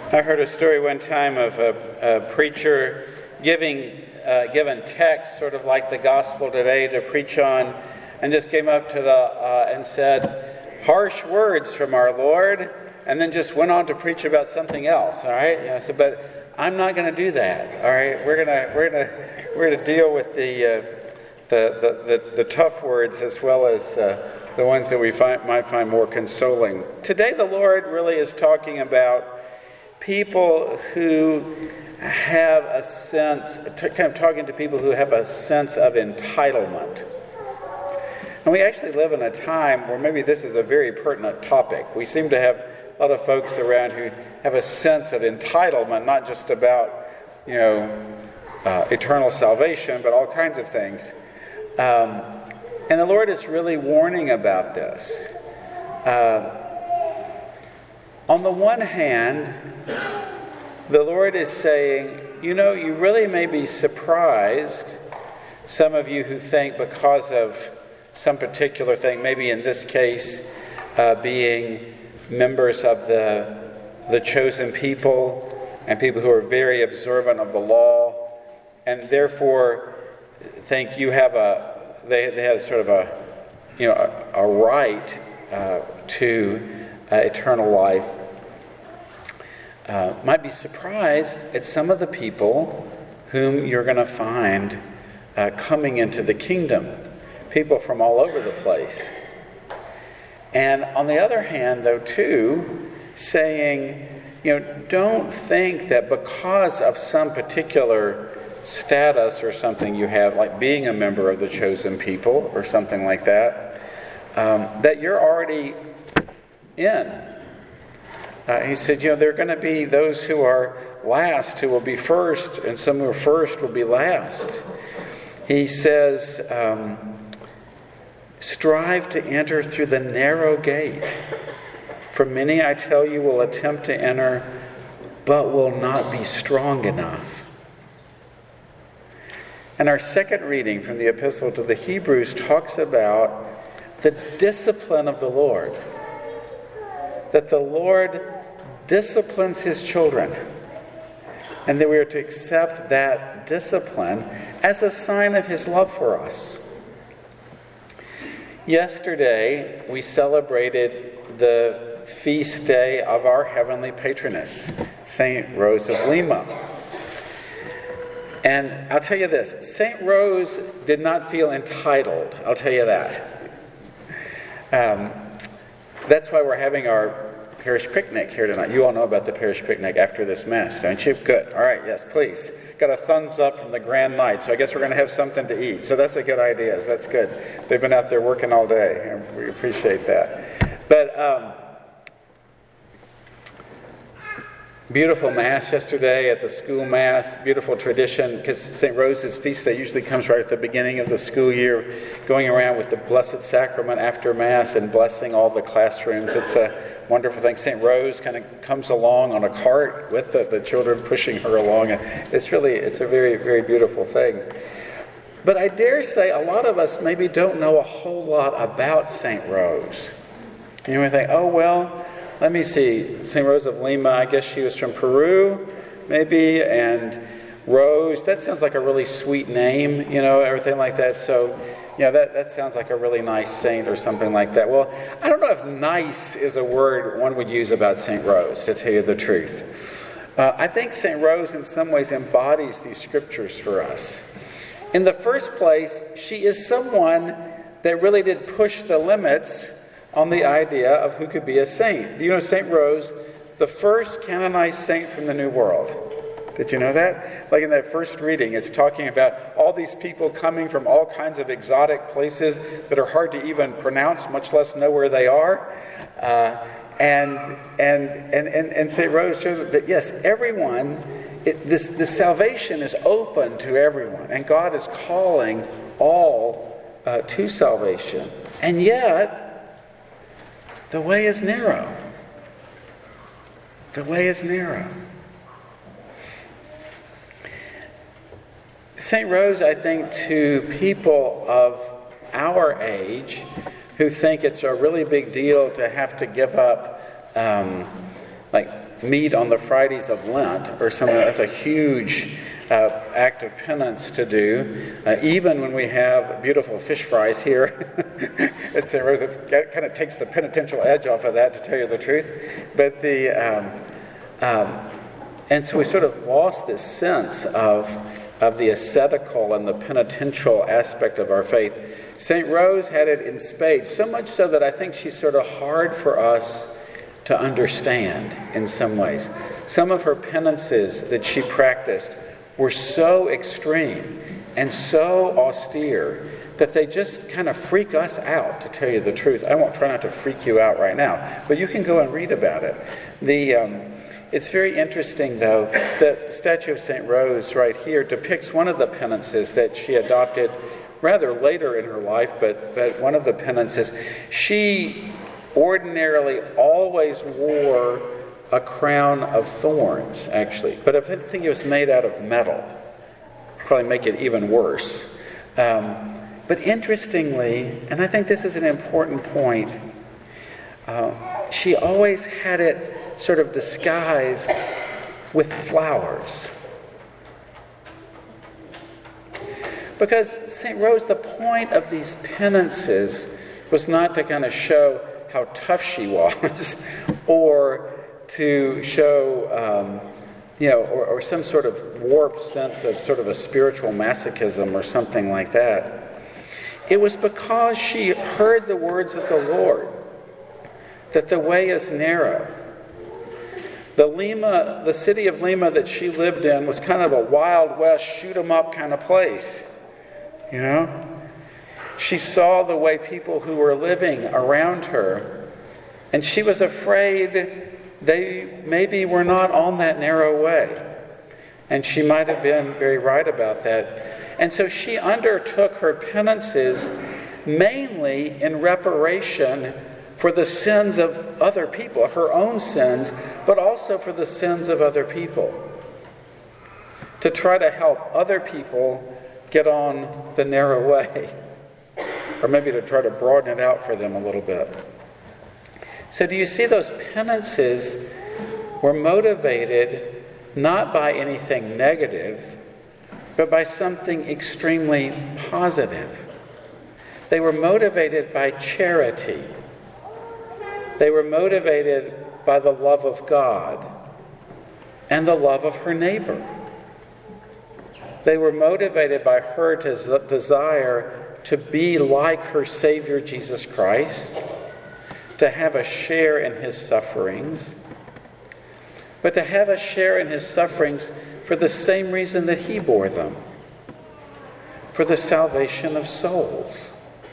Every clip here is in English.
I heard a story one time of a preacher given text, sort of like the gospel today, to preach on, and just came up to and said, "Harsh words from our Lord," and then just went on to preach about something else. All right, but I'm not going to do that. All right, we're gonna deal with the tough words as well as the ones that we might find more consoling. Today, the Lord really is talking about people who have a sense, kind of talking to people who have a sense of entitlement. And we actually live in a time where maybe this is a very pertinent topic. We seem to have a lot of folks around who have a sense of entitlement, not just about, eternal salvation, but all kinds of things. And the Lord is really warning about this. On the one hand, the Lord is saying, you really may be surprised, some of you who think because of some particular thing, maybe in this case, being members of the chosen people and people who are very observant of the law, and therefore think you have they have sort of a right to eternal life. Might be surprised at some of the people whom you're going to find coming into the kingdom. People from all over the place. And on the other hand, though, too, saying, don't think that because of some particular status or something you have, like being a member of the chosen people or something like that, that you're already in. He said, there are going to be those who are last who will be first, and some who are first will be last. He says, strive to enter through the narrow gate. For many, I tell you, will attempt to enter, but will not be strong enough. And our second reading from the Epistle to the Hebrews talks about the discipline of the Lord. That the Lord disciplines his children, and that we are to accept that discipline as a sign of his love for us. Yesterday, we celebrated the feast day of our heavenly patroness, St. Rose of Lima. And I'll tell you this, St. Rose did not feel entitled, I'll tell you that. That's why we're having our parish picnic here tonight. You all know about the parish picnic after this Mass, don't you? Good. All right, yes, please. Got a thumbs up from the Grand Knight, so I guess we're going to have something to eat. So that's a good idea. That's good. They've been out there working all day, and we appreciate that. But beautiful Mass yesterday at the school Mass. Beautiful tradition, because St. Rose's feast day usually comes right at the beginning of the school year, going around with the Blessed Sacrament after Mass and blessing all the classrooms. It's a wonderful thing. St. Rose kind of comes along on a cart with the children pushing her along. It's a very, very beautiful thing. But I dare say a lot of us maybe don't know a whole lot about St. Rose. You may think, oh, well, let me see. St. Rose of Lima, I guess she was from Peru, maybe, and Rose, that sounds like a really sweet name, everything like that. So, that sounds like a really nice saint or something like that. Well, I don't know if nice is a word one would use about St. Rose, to tell you the truth. I think St. Rose in some ways embodies these scriptures for us. In the first place, she is someone that really did push the limits on the idea of who could be a saint. Do you know St. Rose, the first canonized saint from the New World? Did you know that? Like in that first reading, it's talking about all these people coming from all kinds of exotic places that are hard to even pronounce, much less know where they are. And St. Rose shows that yes, everyone, this salvation is open to everyone, and God is calling all to salvation. And yet, the way is narrow. The way is narrow. St. Rose, I think, to people of our age who think it's a really big deal to have to give up like meat on the Fridays of Lent or something. That's a huge act of penance to do. Even when we have beautiful fish fries here at St. Rose, it kind of takes the penitential edge off of that, to tell you the truth. But and so we sort of lost this sense of the ascetical and the penitential aspect of our faith. St. Rose had it in spades, so much so that I think she's sort of hard for us to understand in some ways. Some of her penances that she practiced were so extreme and so austere that they just kind of freak us out, to tell you the truth. I won't try not to freak you out right now, but you can go and read about it. It's very interesting, though, that the statue of St. Rose right here depicts one of the penances that she adopted rather later in her life, but one of the penances. She ordinarily always wore a crown of thorns, actually, but I think it was made out of metal. Probably make it even worse. But interestingly, and I think this is an important point, she always had it sort of disguised with flowers. Because St. Rose, the point of these penances was not to kind of show how tough she was, or to show, or some sort of warped sense of sort of a spiritual masochism or something like that. It was because she heard the words of the Lord, that the way is narrow. The city of Lima that she lived in was kind of a Wild West, shoot 'em up kind of place. You know? She saw the way people who were living around her, and she was afraid they maybe were not on that narrow way. And she might have been very right about that. And so she undertook her penances mainly in reparation for the sins of other people, her own sins, but also for the sins of other people, to try to help other people get on the narrow way, or maybe to try to broaden it out for them a little bit. So do you see, those penances were motivated not by anything negative, but by something extremely positive. They were motivated by charity. They were motivated by the love of God and the love of her neighbor. They were motivated by her desire to be like her Savior Jesus Christ, to have a share in his sufferings, but to have a share in his sufferings for the same reason that he bore them, for the salvation of souls.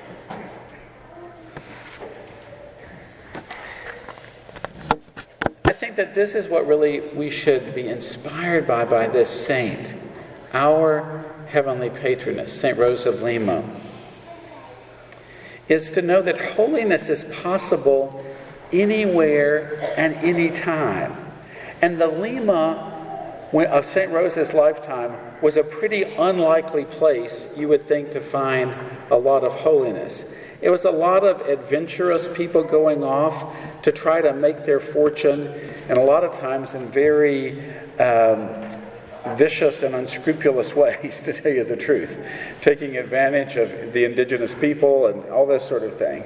I think that this is what really we should be inspired by this saint, our heavenly patroness, St. Rose of Lima, is to know that holiness is possible anywhere and any time. And the Lima of St. Rose's lifetime was a pretty unlikely place, you would think, to find a lot of holiness. It was a lot of adventurous people going off to try to make their fortune, and a lot of times in very vicious and unscrupulous ways, to tell you the truth, taking advantage of the indigenous people and all this sort of thing.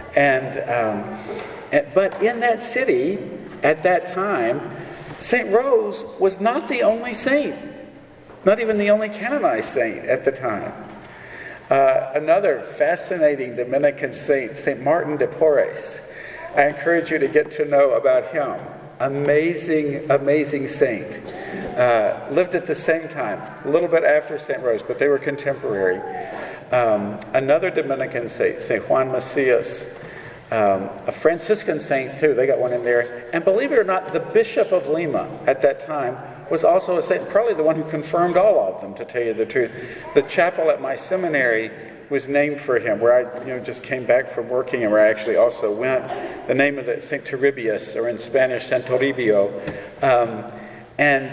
But in that city, at that time, St. Rose was not the only saint, not even the only canonized saint at the time. Another fascinating Dominican saint, St. Martin de Porres. I encourage you to get to know about him. Amazing, amazing saint. Lived at the same time, a little bit after St. Rose, but they were contemporary. Another Dominican saint, St. Juan Macias, a Franciscan saint too, they got one in there. And believe it or not, the Bishop of Lima at that time was also a saint, probably the one who confirmed all of them, to tell you the truth. The chapel at my seminary was named for him, where I just came back from working, and where I actually also went. The name of it, St. Torribius, or in Spanish, San Toribio. And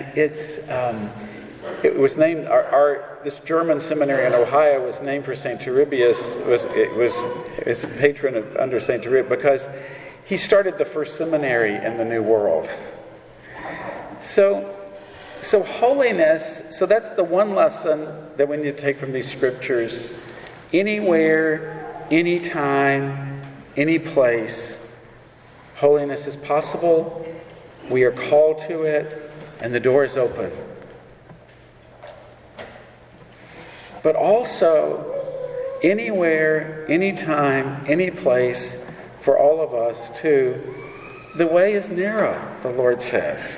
it was named, this German seminary in Ohio was named for St. Torribius. It was his patron under St. Torribius, because he started the first seminary in the New World. So holiness, so that's the one lesson that we need to take from these scriptures. Anywhere, anytime, any place, holiness is possible. We are called to it, and the door is open. But also, anywhere, anytime, any place, for all of us too, the way is narrow, the Lord says.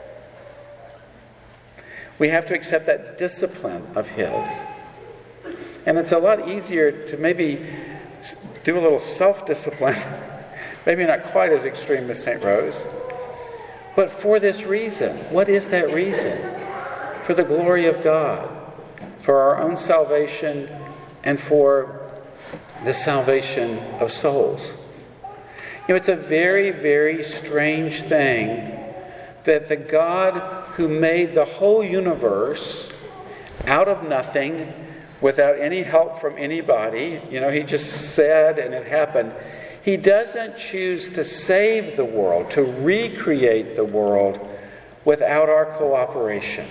We have to accept that discipline of His. And it's a lot easier to maybe do a little self-discipline, maybe not quite as extreme as St. Rose, but for this reason. What is that reason? For the glory of God, for our own salvation, and for the salvation of souls. You know, it's a very, very strange thing that the God who made the whole universe out of nothing, without any help from anybody, He just said and it happened. He doesn't choose to save the world, to recreate the world without our cooperation.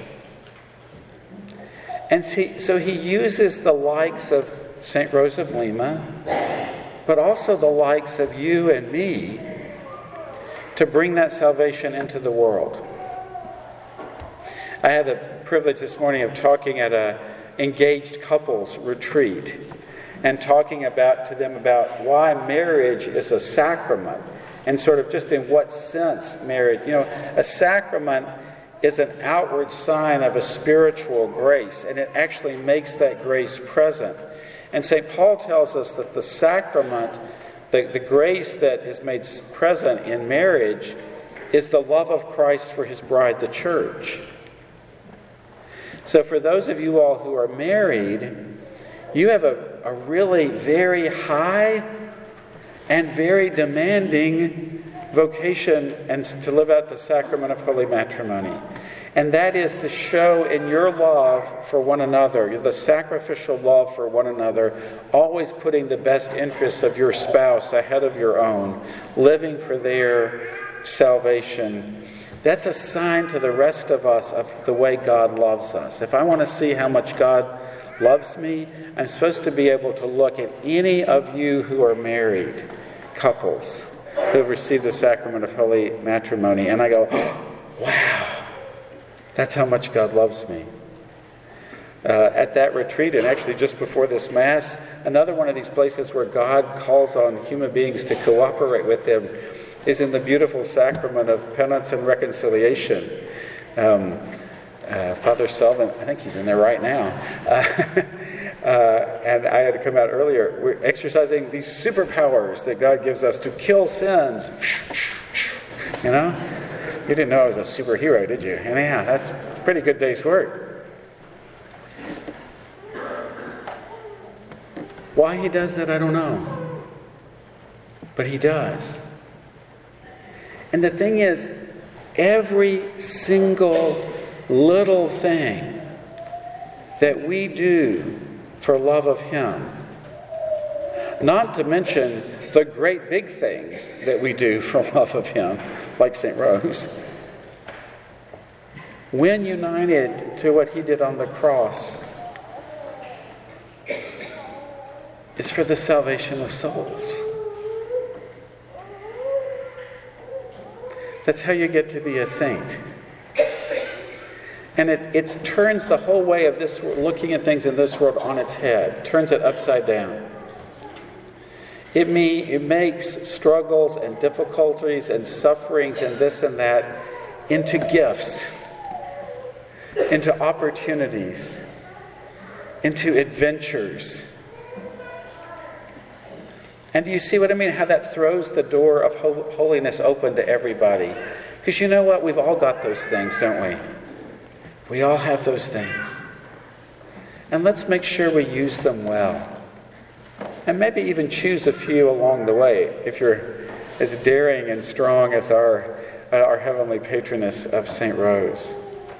And so He uses the likes of St. Rose of Lima, but also the likes of you and me to bring that salvation into the world. I had the privilege this morning of talking at a engaged couples retreat and talking to them about why marriage is a sacrament and sort of just in what sense marriage. A sacrament is an outward sign of a spiritual grace, and it actually makes that grace present. And St. Paul tells us that the sacrament, the grace that is made present in marriage, is the love of Christ for His bride, the church. So for those of you all who are married, you have a really very high and very demanding vocation and to live out the sacrament of holy matrimony. And that is to show in your love for one another, the sacrificial love for one another, always putting the best interests of your spouse ahead of your own, living for their salvation. That's a sign to the rest of us of the way God loves us. If I want to see how much God loves me, I'm supposed to be able to look at any of you who are married, couples, who have received the sacrament of holy matrimony, and I go, oh, wow, that's how much God loves me. At that retreat, and actually just before this Mass, another one of these places where God calls on human beings to cooperate with Him is in the beautiful sacrament of penance and reconciliation. Father Sullivan, I think he's in there right now, and I had to come out earlier. We're exercising these superpowers that God gives us to kill sins. You didn't know I was a superhero, did you? And yeah, that's a pretty good day's work. Why He does that, I don't know. But He does. And the thing is, every single little thing that we do for love of Him, not to mention the great big things that we do for love of Him, like St. Rose, when united to what He did on the cross, is for the salvation of souls. That's how you get to be a saint. And it turns the whole way of this, looking at things in this world on its head, turns it upside down. It makes struggles and difficulties and sufferings and this and that into gifts, into opportunities, into adventures. And do you see what I mean? How that throws the door of holiness open to everybody. Because you know what? We've all got those things, don't we? We all have those things. And let's make sure we use them well. And maybe even choose a few along the way, if you're as daring and strong as our heavenly patroness of St. Rose.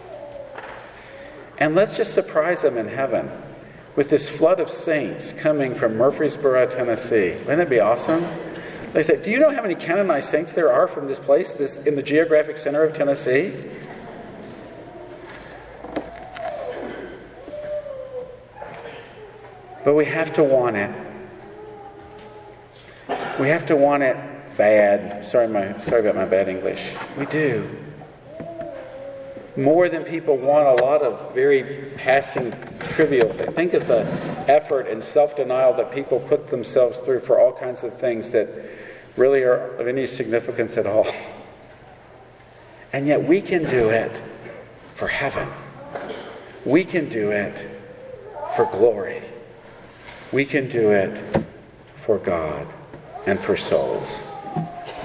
And let's just surprise them in heaven with this flood of saints coming from Murfreesboro, Tennessee. Wouldn't that be awesome? They say, do you know how many canonized saints there are from this place, in the geographic center of Tennessee? But we have to want it. We have to want it bad. Sorry about my bad English. We do. More than people want a lot of very passing, trivial things. Think of the effort and self-denial that people put themselves through for all kinds of things that really are of any significance at all. And yet we can do it for heaven. We can do it for glory. We can do it for God and for souls.